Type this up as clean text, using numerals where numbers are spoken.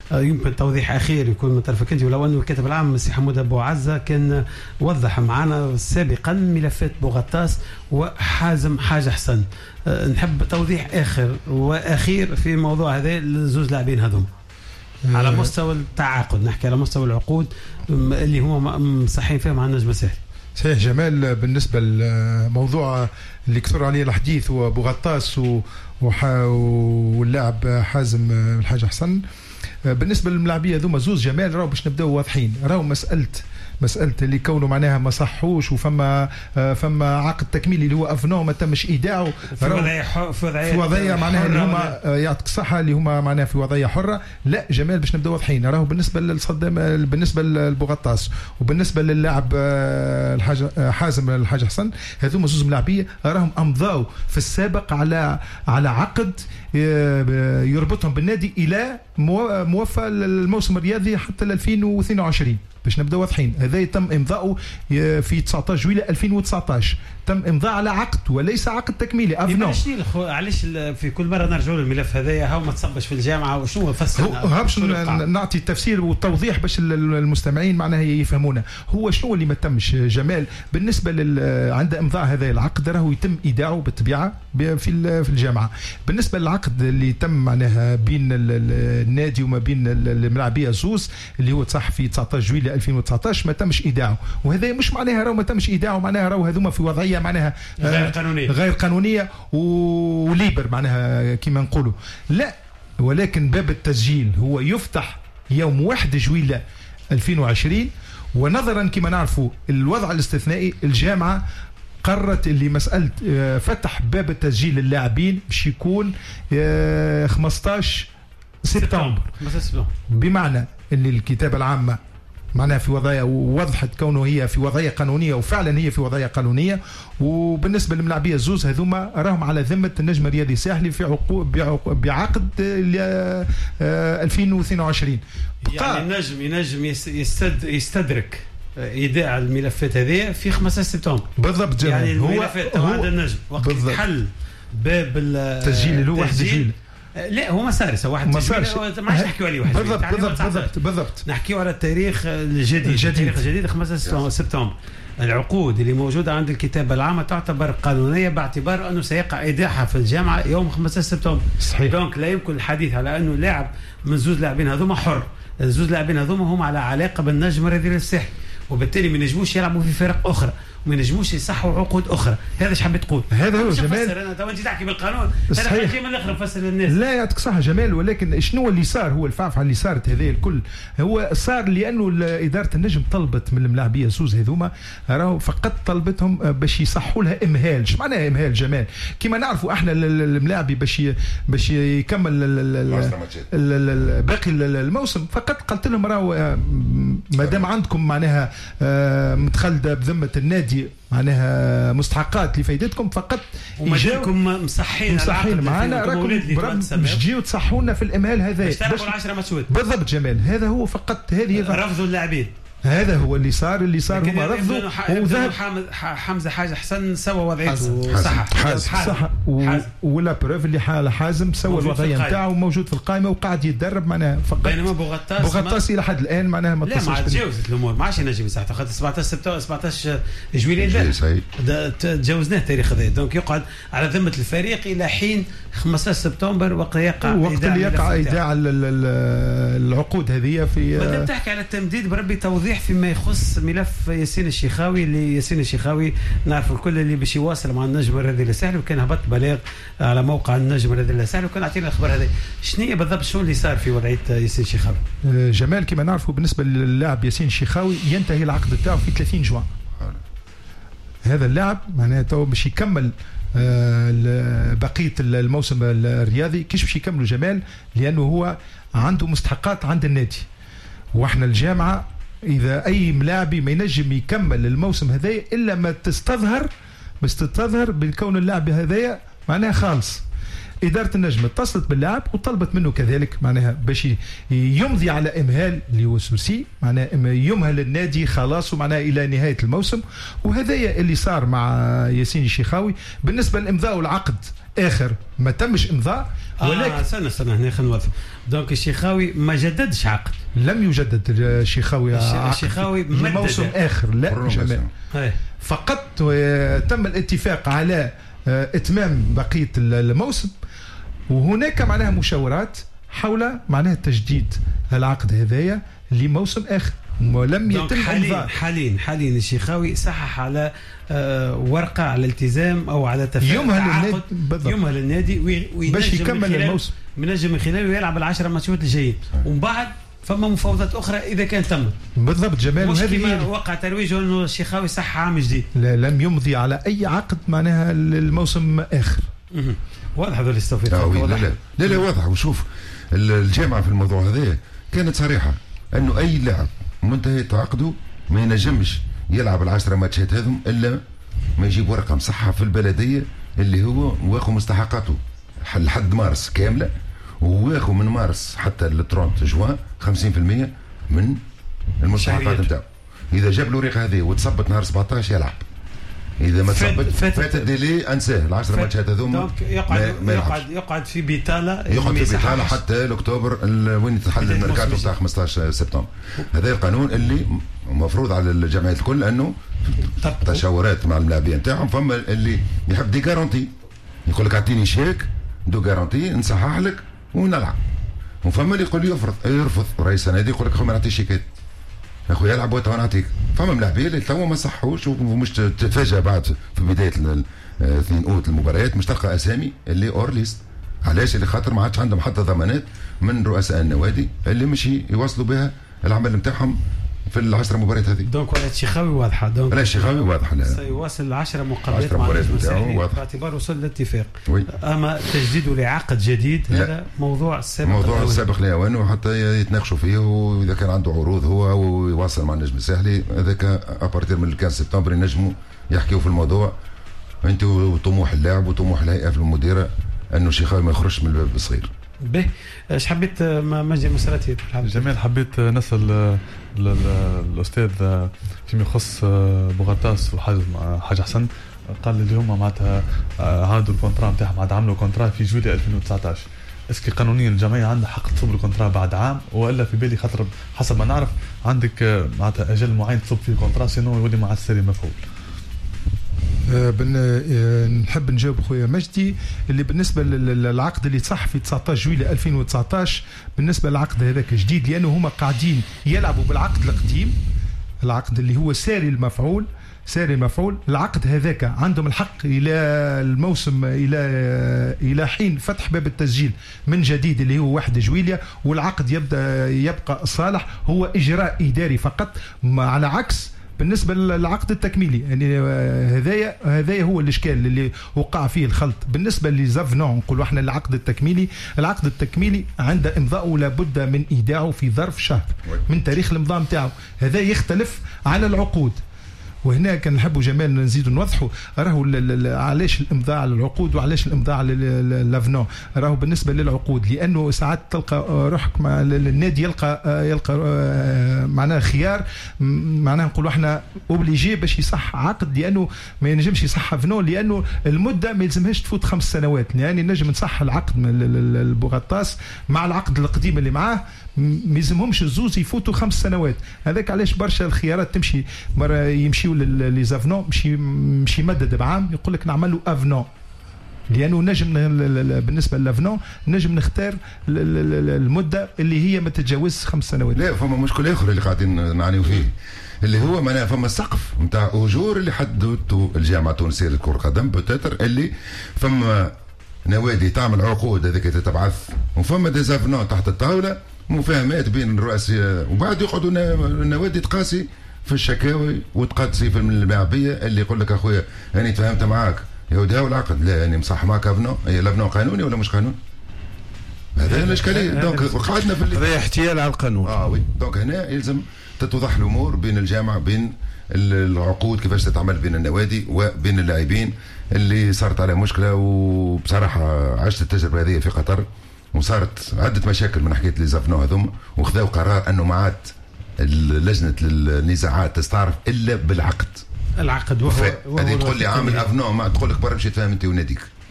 يمكن توضيح أخير يكون من طرفك أنت، ولو أنه الكاتب العام السي حمود أبو عزة كان وضح معنا سابقا ملفات بوغطاس وحازم حاجة حسن. نحب توضيح آخر وأخير في موضوع هذا الزوز لاعبين هذوم على مستوى التعاقد، نحكي على مستوى العقود اللي هما مصحين فيهم مع النجم الساحلي. صحيح جمال، بالنسبة للموضوع اللي كثر عليه الحديث هو بوغطاس واللاعب حازم الحاج حسن. بالنسبة للملاعبية ذوما زوز جمال راهو باش نبداو واضحين، راهو مسألة اللي كونه معناها ما صحوش وفما عقد تكميلي اللي هو افنو ما تمش ايداعه في وضعيه معناها اللي هما يعطيك الصحه اللي هما معناها في وضعيه حره. لا جمال باش نبداو واضحين، راهو بالنسبه للصدام بالنسبه للبوغطاس وبالنسبه للاعب حازم الحاج حسن، هذوما زوز ملاعبيه راهم امضاو في السابق على عقد يربطهم بالنادي الى موفى الموسم الرياضي حتى 2022 باش نبدا واضحين. هذا تم امضاؤه في 19 جويلية 2019، تم امضاء على عقد وليس عقد تكميلي. علاش في كل مره نرجعوا للملف هذايا هاو ما تصبش في الجامعه وشنو فسرنا باش نعطي التفسير والتوضيح باش المستمعين معناها يفهمونا. هو شنو اللي ما تمش جمال بالنسبه عند امضاء هذا العقد راهو يتم ايداعه بالطبيعه في الجامعه. بالنسبه للعقد اللي تم معناها بين النادي وما بين الملاعبيه زوز اللي هو تصح في 19 جويلية 2019 ما تمش ايداعه، وهذا مش معناها راهو ما تمش ايداعه معناها راهو هذوما في وضعيه معناها غير قانونيه وليبر معناها كما نقولوا. لا، ولكن باب التسجيل هو يفتح يوم 1 جويلية 2020، ونظرا كما نعرفوا الوضع الاستثنائي الجامعه قررت اللي مسألة فتح باب التسجيل للاعبين باش يكون 15 سبتمبر، بمعنى اللي الكتابة العامة معناها في وضعية ووضحت كونه هي في وضعية قانونية، وفعلا هي في وضعية قانونية. وبالنسبة للملاعبية الزوز هذوما راهم على ذمة النجم الرياضي الساحلي في بعقد 2022. يعني النجم يستدرك ايداع الملفات هذه في 15 سبتمبر بالضبط. يعني الملفات هو النجم وقت حل باب التسجيل اللي هو 1 جويلية. لا هو ما صارش واحد ما صارش، ما عادش نحكيو عليه واحد بالضبط نحكيو على التاريخ الجديد 15 سبتمبر. العقود اللي موجوده عند الكتابه العامه تعتبر قانونيه باعتبار انه سيقع ايداعها في الجامعه يوم 15 سبتمبر. صحيح. دونك لا يمكن الحديث على انه لاعب من زوز لاعبين هذوما حر، الزوز لاعبين هذوما هم على علاقه بالنجم الرياضي الساحلي، وبالتالي ما ينجموش يلعبوا في فرق اخرى وما ينجموش يصحوا عقود اخرى. هذا ايش حبيت تقول؟ هذا هو جمال. انا تو انت تحكي بالقانون، انا حكي من الاخر نفسر للناس. لا يعطيك صحه جمال، ولكن شنو اللي صار هو الفعف على اللي صارت هذه الكل هو صار لانه اداره النجم طلبت من الملاعبيه سوز هذوما راهو فقط طلبتهم باش يصحوا لها امهال. ايش معناها امهال جمال؟ كما نعرفوا احنا الملاعبي باش يكمل باقي الموسم فقط قلت لهم راهو ما دام عندكم معناها متخلده بذمه النادي معناها مستحقات لفائدتكم فقط وماجيكم مصحين معنا راكم باش تجيو تصحوا لنا في الامهال هذا باش تلعبوا 10 ماتشات بالضبط جمال. هذا هو فقط هذه رفضوا اللاعبين، هذا هو اللي صار هما رفضوا. وذهب حمزه حاجه حسن سوى وضعيته صح ولا بروف اللي حازم سوى الوضعيه نتاعو موجود في القائمه وقاعد يتدرب معناها فقط. بينما بوغطاس الى حد الان معناها ما لا ما تجاوزت الامور، ما عادش ينجم ساعتها خاطر 17 جويلية تجاوزناه التاريخ هذا. دونك يقعد على ذمه الفريق الى حين 15 سبتمبر وقت يقع ايداع العقود هذه. في بدنا تحكي على التمديد بربي توضيح فيما يخص ملف ياسين الشيخاوي. اللي ياسين الشيخاوي نعرف الكل اللي باش يواصل مع النجم الرياضي الساحلي، وكان هبط بلاغ على موقع النجم الرياضي الساحلي وكان عطينا الاخبار هذه. شنو بالضبط شنو اللي صار في وضعيه ياسين الشيخاوي؟ جمال كما نعرفوا بالنسبه للاعب ياسين الشيخاوي ينتهي العقد بتاعه في 30 جوان. هذا اللاعب معناته باش يكمل بقيه الموسم الرياضي. كيش باش يكملوا جمال؟ لانه هو عنده مستحقات عند النادي، واحنا الجامعه اذا اي ملاعبي ما ينجم يكمل الموسم هذايا الا ما تستظهر بالكون اللاعب هذايا معناها خالص. إدارة النجم اتصلت باللاعب وطلبت منه كذلك معناها باش يمضي على إمهال اللي هو سورسي معناها يمهل النادي خلاص ومعناها إلى نهاية الموسم. وهذايا اللي صار مع ياسين الشيخاوي. بالنسبة لإمضاء العقد اخر ما تمش امضاء، ولكن سنة هنا خلينا نوضح. دونك الشيخاوي ما جددش عقد، لم يجدد الشيخاوي الشيخاوي موسم اخر، لا جمال. فقط تم الاتفاق على اتمام بقيه الموسم، وهناك معناها مشاورات حول معناها تجديد العقد هذايا لموسم اخر، ولم يتم حاليا الشيخاوي صحح على ورقه على التزام او على تفاهم يمهل النادي باش يكمل الموسم، ينجم من خلاله يلعب ال10 ماتشات الجايين، ومن بعد فما مفاوضات اخرى اذا كان تمت. بالضبط جمال، وهذه وقع ترويج انه الشيخاوي صح عام جديد. لا، لم يمضي على اي عقد معناها الموسم اخر. واضح هذول الاستوفيقات. لا واضح. وشوف الجامعه في الموضوع هذا كانت صريحه انه اي لاعب منتهي عقده ما ينجمش يلعب ال10 ماتشات هذم الا ما يجيب ورقه مصحه في البلديه اللي هو واخذ مستحقاته لحد مارس كامله، وواخذ من مارس حتى ل 30 جوان 50% من المستحقات نتاعو. اذا جاب الورقه هذه وتصبت نهار 17 يلعب، اذا ما تصبت فات الديلي انساه ال10 ماتشات هذوما يقعد في بيتالا، حتى لاكتوبر وين يتحل الميركاتو تاع 15 سبتمبر. هذا القانون اللي مفروض على الجمعيات الكل انه تشاورات مع اللاعبين نتاعهم. فما اللي يحب دي جارونتي يقول لك اعطيني شيك دو جارونتي نصحح لك ونلعب، وفما اللي يقول يرفض رئيس النادي يقول لك ما نعطيش شيكات يا اخويا العب وانت نعطيك. فما ملاعبين اللي توا ما صحوش، ومش تتفاجئ بعد في بدايه 2 اوت المباريات مش تلقى اسامي اللي اور ليست. علاش؟ اللي خاطر ما عادش عندهم حتى ضمانات من رؤساء النوادي اللي مش يواصلوا بها العمل نتاعهم في ال10 مباريات هذه. دونك ولا الشيخاوي واضحه، دونك لا الشيخاوي واضحه، لا سيواصل 10 مقابلات مع النادي باعتبار وصل للاتفاق. اما تجديده لعقد جديد هذا موضوع سابق لاوانه، وحتى يتناقشوا فيه، واذا كان عنده عروض هو ويواصل مع النجم الساحلي هذاك ابارتير من 15 سبتمبر ينجموا يحكيوا في الموضوع انت وطموح اللاعب وطموح الهيئه في المديره انه الشيخاوي ما يخرجش من الباب الصغير. به ايش حبيت مجدي مسراتي؟ جميل، حبيت نسال الاستاذ فيما يخص بوغطاس وحاج حسن. قال لي هم معناتها عادوا الكونترا نتاعهم، عاد عملوا كونترا في جويلية 2019. اسكي قانونيا الجمعيه عندها حق تصب الكونترا بعد عام، والا في بالي خاطر حسب ما نعرف عندك معناتها اجل معين تصب فيه الكونترا سينو يولي مع السري مفعول. نحب نجاوب خويا مجدي اللي بالنسبه للعقد اللي صح في 19 جويلية 2019 بالنسبه للعقد هذاك جديد، لانه هما قاعدين يلعبوا بالعقد القديم، العقد اللي هو ساري المفعول. العقد هذاك عندهم الحق الى الموسم الى حين فتح باب التسجيل من جديد اللي هو 1 جويلية، والعقد يبقى صالح، هو اجراء اداري فقط، على عكس بالنسبه للعقد التكميلي. يعني هذايا هو الاشكال اللي وقع فيه الخلط. بالنسبه لزافنون نقولوا احنا العقد التكميلي عند امضاءه لابد من ايداعه في ظرف شهر من تاريخ الامضاء نتاعو. هذا يختلف على العقود، وهنا كان نحبوا جمال نزيدوا نوضحوا راهو علاش الامضاء على العقود وعلاش الامضاء على لافنون. راهو بالنسبه للعقود لانه ساعات تلقى روحك مع النادي يلقى معناها خيار، معناها نقولوا احنا اوبليجي باش يصح عقد، لانه ما ينجمش يصح فنون لانه المده ما يلزمهاش تفوت 5 سنوات. يعني نجم نصح العقد من البوغطاس مع العقد القديم اللي معاه ما يلزمهمش الزوز يفوتوا 5 سنوات. هذاك علاش برشا الخيارات تمشي مره يمشيوا لزافنون مش يمدد بعام، يقول لك نعمل له افنون، لانه نجم بالنسبه لافنون نجم نختار المده اللي هي ما تتجاوز 5 سنوات. لا فما مشكل اخر اللي قاعدين نعانيو فيه اللي هو معناها فما السقف نتاع اجور اللي حددته الجامعه التونسيه لكره القدم بوتيتر، اللي فما نوادي تعمل عقود هذيك تتبعث، وفما ديزافنون تحت الطاوله مفاهمات بين الرؤساء، وبعد يقعدوا النوادي تقاسي في الشكاوي وتقاسي في الملاعبيه اللي يقول لك اخويا انا تفاهمت معاك يا ودي هاو العقد، لا يعني مصح معاك افنون، هي الافنون قانوني ولا مش قانون؟ هذا الاشكاليه. دونك قعدنا في هذا احتيال على القانون. وي دونك هنا يلزم تتوضح الامور بين الجامعه، بين العقود كيفاش تتعمل بين النوادي وبين اللاعبين اللي صارت على مشكله. وبصراحه عشت التجربه هذه في قطر وصارت عده مشاكل من حكايه لي زافنون هذوما، وخذوا قرار انه ما عاد لجنه النزاعات تستعرف الا بالعقد. العقد وهو هذه تقول لي عامل افنون، ما تقول لك برا مشيت فاهم انت وناديك.